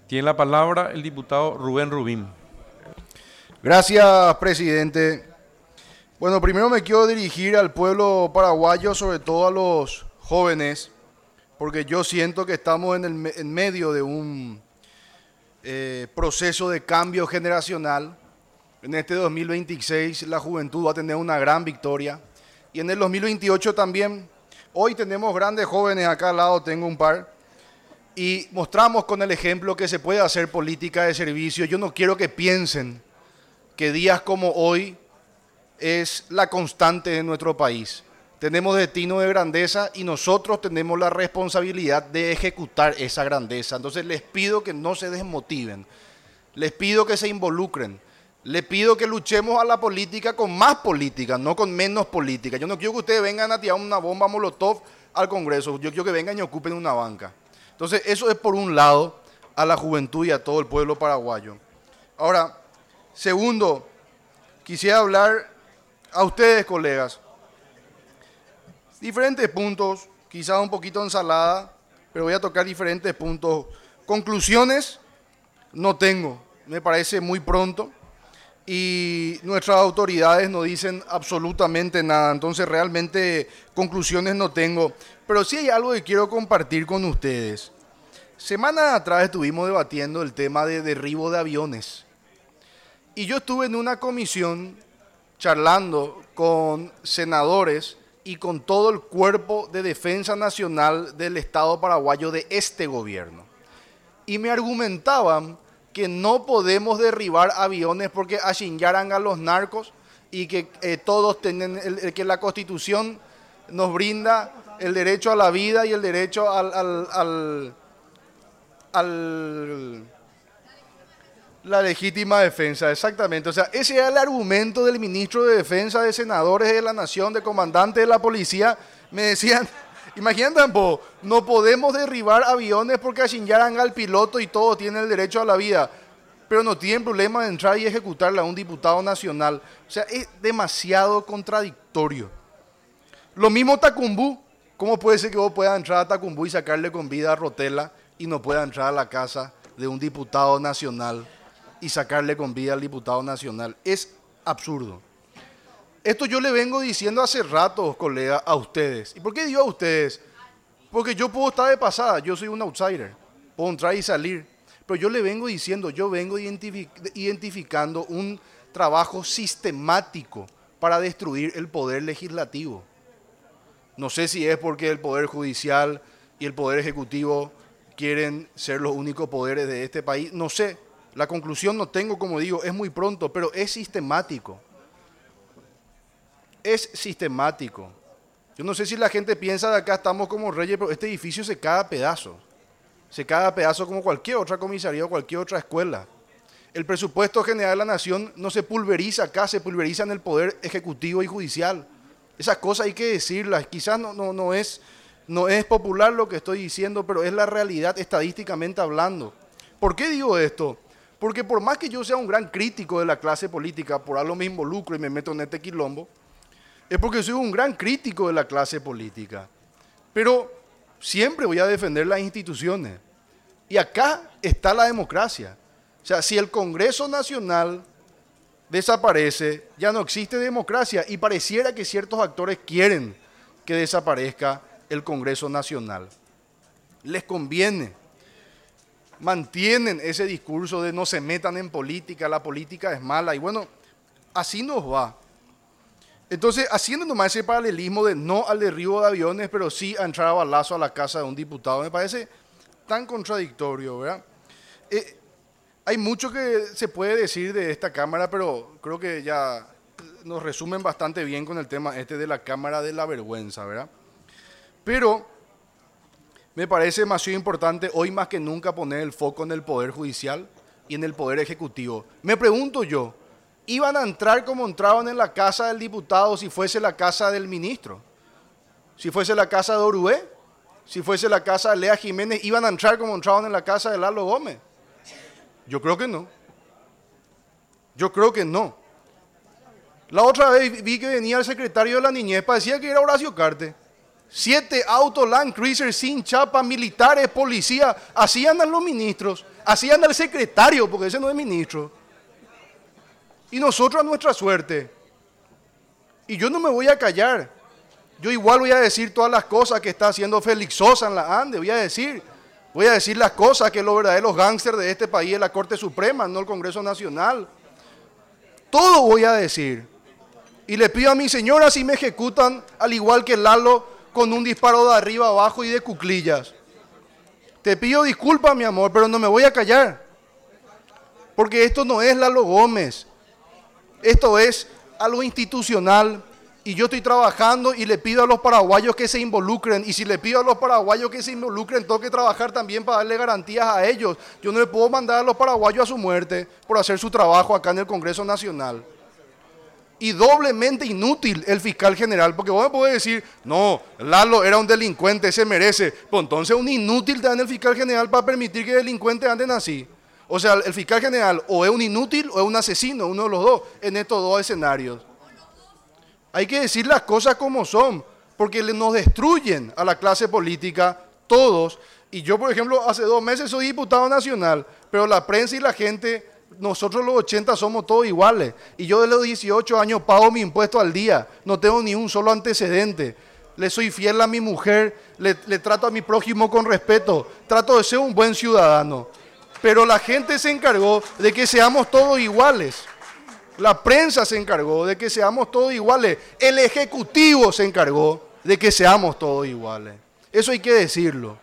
Tiene la palabra el diputado Rubén Rubín. Gracias, presidente. Bueno, primero me quiero dirigir al pueblo paraguayo, sobre todo a los jóvenes, porque yo siento que estamos en medio de un proceso de cambio generacional. En este 2026 la juventud va a tener una gran victoria y en el 2028 también. Hoy tenemos grandes jóvenes, acá al lado tengo un par, y mostramos con el ejemplo que se puede hacer política de servicio. Yo no quiero que piensen que días como hoy es la constante de nuestro país. Tenemos destino de grandeza y nosotros tenemos la responsabilidad de ejecutar esa grandeza. Entonces les pido que no se desmotiven, les pido que se involucren, les pido que luchemos a la política con más política, no con menos política. Yo no quiero que ustedes vengan a tirar una bomba molotov al Congreso, yo quiero que vengan y ocupen una banca. Entonces eso es por un lado a la juventud y a todo el pueblo paraguayo. Ahora, segundo, quisiera hablar a ustedes, colegas. Diferentes puntos, quizás un poquito ensalada, pero voy a tocar diferentes puntos. Conclusiones no tengo, me parece muy pronto y nuestras autoridades no dicen absolutamente nada, entonces realmente conclusiones no tengo, pero sí hay algo que quiero compartir con ustedes. Semanas atrás estuvimos debatiendo el tema de derribo de aviones y yo estuve en una comisión charlando con senadores y con todo el cuerpo de defensa nacional del Estado paraguayo de este gobierno. Y me argumentaban que no podemos derribar aviones porque achinyaran a los narcos y que todos tienen, que la Constitución nos brinda el derecho a la vida y el derecho la legítima defensa, exactamente. O sea, ese era el argumento del ministro de Defensa, de senadores de la Nación, de comandante de la policía. Me decían, imagínate, no podemos derribar aviones porque achinyaran al piloto y todos tienen el derecho a la vida, pero no tienen problema de entrar y ejecutarla a un diputado nacional. O sea, es demasiado contradictorio. Lo mismo Tacumbú. ¿Cómo puede ser que vos puedas entrar a Tacumbú y sacarle con vida a Rotela y no pueda entrar a la casa de un diputado nacional y sacarle con vida al diputado nacional? Es absurdo. Esto yo le vengo diciendo hace rato, colega, a ustedes. ¿Y por qué digo a ustedes? Porque yo puedo estar de pasada, yo soy un outsider, puedo entrar y salir. Pero yo le vengo diciendo, yo vengo identificando un trabajo sistemático para destruir el poder legislativo. No sé si es porque el poder judicial y el poder ejecutivo quieren ser los únicos poderes de este país, no sé. La conclusión no tengo, como digo, es muy pronto, pero es sistemático. Es sistemático. Yo no sé si la gente piensa de acá estamos como reyes, pero este edificio se cae a pedazos. Se cae a pedazos como cualquier otra comisaría o cualquier otra escuela. El presupuesto general de la nación no se pulveriza acá, se pulveriza en el poder ejecutivo y judicial. Esas cosas hay que decirlas. Quizás no es popular lo que estoy diciendo, pero es la realidad estadísticamente hablando. ¿Por qué digo esto? Porque por más que yo sea un gran crítico de la clase política, por algo me involucro y me meto en este quilombo, es porque soy un gran crítico de la clase política. Pero siempre voy a defender las instituciones. Y acá está la democracia. O sea, si el Congreso Nacional desaparece, ya no existe democracia y pareciera que ciertos actores quieren que desaparezca el Congreso Nacional. Les conviene. Mantienen ese discurso de no se metan en política, la política es mala y bueno, así nos va. Entonces, haciendo nomás ese paralelismo de no al derribo de aviones, pero sí a entrar a balazo a la casa de un diputado, me parece tan contradictorio, ¿verdad? Hay mucho que se puede decir de esta Cámara, pero creo que ya nos resumen bastante bien con el tema este de la Cámara de la Vergüenza, ¿verdad? Pero me parece demasiado importante hoy más que nunca poner el foco en el Poder Judicial y en el Poder Ejecutivo. Me pregunto yo, ¿iban a entrar como entraban en la casa del diputado si fuese la casa del ministro? Si fuese la casa de Orué, si fuese la casa de Lea Jiménez, ¿iban a entrar como entraban en la casa de Lalo Gómez? Yo creo que no. Yo creo que no. La otra vez vi que venía el secretario de la niñez, parecía que era Horacio Carte. 7 autos Land Cruiser sin chapa, militares, policía. Así andan los ministros. Así anda el secretario, porque ese no es ministro. Y nosotros a nuestra suerte. Y yo no me voy a callar. Yo igual voy a decir todas las cosas que está haciendo Félix Sosa en la ANDE. Voy a decir las cosas que los verdaderos gángsters de este país es la Corte Suprema, no el Congreso Nacional. Todo voy a decir. Y le pido a mi señora si me ejecutan, al igual que Lalo, con un disparo de arriba abajo y de cuclillas. Te pido disculpas, mi amor, pero no me voy a callar. Porque esto no es Lalo Gómez. Esto es algo institucional. Y yo estoy trabajando y le pido a los paraguayos que se involucren. Y si le pido a los paraguayos que se involucren, tengo que trabajar también para darle garantías a ellos. Yo no le puedo mandar a los paraguayos a su muerte por hacer su trabajo acá en el Congreso Nacional. Y doblemente inútil el fiscal general, porque vos me podés decir, no, Lalo era un delincuente, se merece. Pues entonces un inútil te dan el fiscal general para permitir que delincuentes anden así. O sea, el fiscal general o es un inútil o es un asesino, uno de los dos, en estos dos escenarios. Hay que decir las cosas como son, porque nos destruyen a la clase política todos. Y yo, por ejemplo, hace 2 meses soy diputado nacional, pero la prensa y la gente, nosotros los 80 somos todos iguales. Y yo de los 18 años pago mi impuesto al día, no tengo ni un solo antecedente. Le soy fiel a mi mujer, le trato a mi prójimo con respeto, trato de ser un buen ciudadano. Pero la gente se encargó de que seamos todos iguales. La prensa se encargó de que seamos todos iguales. El Ejecutivo se encargó de que seamos todos iguales. Eso hay que decirlo.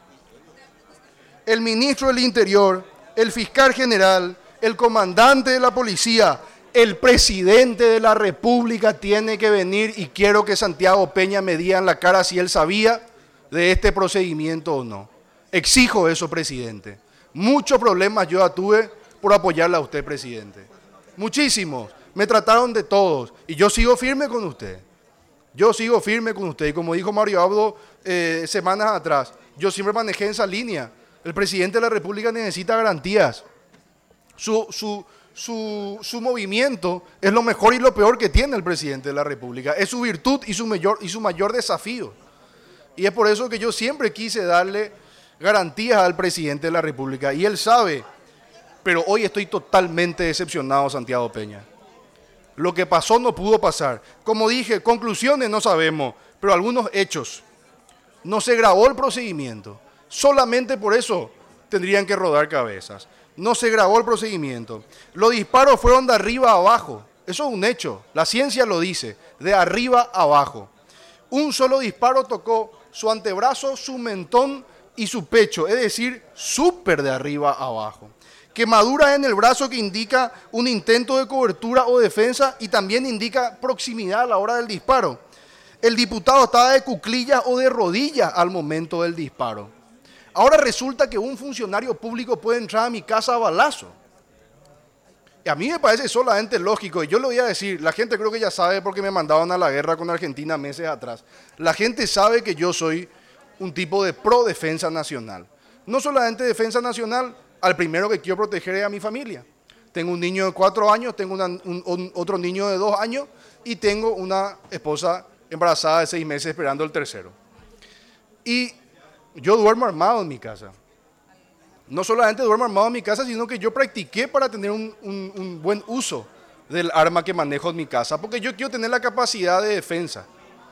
El ministro del Interior, el fiscal general, el comandante de la policía, el presidente de la República tiene que venir y quiero que Santiago Peña me diga en la cara si él sabía de este procedimiento o no. Exijo eso, presidente. Muchos problemas yo tuve por apoyarle a usted, presidente. Muchísimos. Me trataron de todos y yo sigo firme con usted. Yo sigo firme con usted. Y como dijo Mario Abdo semanas atrás, yo siempre manejé en esa línea. El presidente de la República necesita garantías. Su movimiento es lo mejor y lo peor que tiene el presidente de la República. Es su virtud y su mayor desafío. Y es por eso que yo siempre quise darle garantías al presidente de la República. Y él sabe, pero hoy estoy totalmente decepcionado, Santiago Peña. Lo que pasó no pudo pasar. Como dije, conclusiones no sabemos, pero algunos hechos. No se grabó el procedimiento. Solamente por eso tendrían que rodar cabezas. No se grabó el procedimiento. Los disparos fueron de arriba a abajo. Eso es un hecho. La ciencia lo dice. De arriba a abajo. Un solo disparo tocó su antebrazo, su mentón y su pecho. Es decir, súper de arriba a abajo. Quemaduras en el brazo que indica un intento de cobertura o defensa y también indica proximidad a la hora del disparo. El diputado estaba de cuclillas o de rodillas al momento del disparo. Ahora resulta que un funcionario público puede entrar a mi casa a balazo. Y a mí me parece solamente lógico, y yo lo voy a decir, la gente creo que ya sabe porque me mandaban a la guerra con Argentina meses atrás. La gente sabe que yo soy un tipo de pro defensa nacional. No solamente defensa nacional, al primero que quiero proteger es a mi familia. Tengo un niño de 4 años, tengo otro niño de 2 años y tengo una esposa embarazada de 6 meses esperando el tercero. Y yo duermo armado en mi casa. No solamente duermo armado en mi casa, sino que yo practiqué para tener un buen uso del arma que manejo en mi casa, porque yo quiero tener la capacidad de defensa.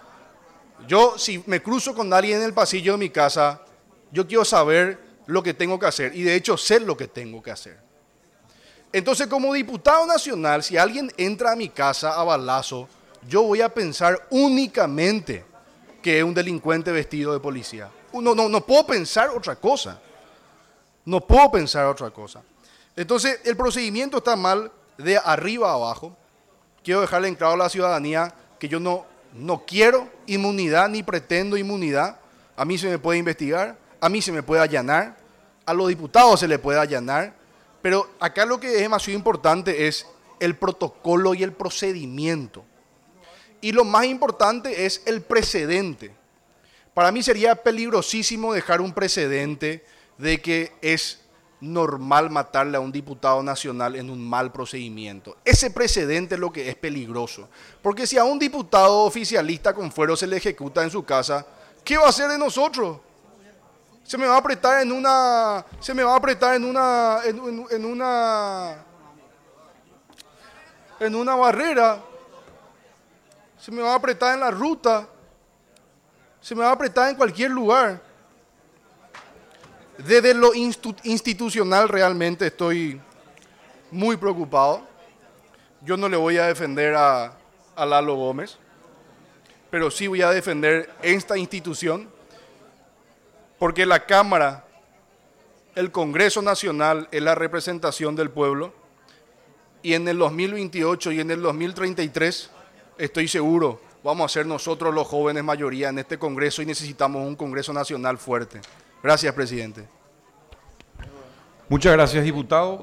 Yo, si me cruzo con alguien en el pasillo de mi casa, yo quiero saber lo que tengo que hacer, y de hecho sé lo que tengo que hacer. Entonces, como diputado nacional, si alguien entra a mi casa a balazo, yo voy a pensar únicamente que es un delincuente vestido de policía. No puedo pensar otra cosa. No puedo pensar otra cosa. Entonces, el procedimiento está mal de arriba a abajo. Quiero dejarle en claro a la ciudadanía que yo no quiero inmunidad ni pretendo inmunidad. A mí se me puede investigar, a mí se me puede allanar, a los diputados se les puede allanar, pero acá lo que es demasiado importante es el protocolo y el procedimiento. Y lo más importante es el precedente. Para mí sería peligrosísimo dejar un precedente de que es normal matarle a un diputado nacional en un mal procedimiento. Ese precedente es lo que es peligroso. Porque si a un diputado oficialista con fuero se le ejecuta en su casa, ¿Qué va a hacer de nosotros? Se me va a apretar en una, se me va a apretar en una barrera, se me va a apretar en la ruta, se me va a apretar en cualquier lugar. Desde lo institucional realmente estoy muy preocupado. Yo no le voy a defender a Lalo Gómez, pero sí voy a defender esta institución, porque la Cámara, el Congreso Nacional es la representación del pueblo, y en el 2028 y en el 2033, estoy seguro, vamos a ser nosotros los jóvenes mayoría en este Congreso y necesitamos un Congreso Nacional fuerte. Gracias, presidente. Muchas gracias, diputado.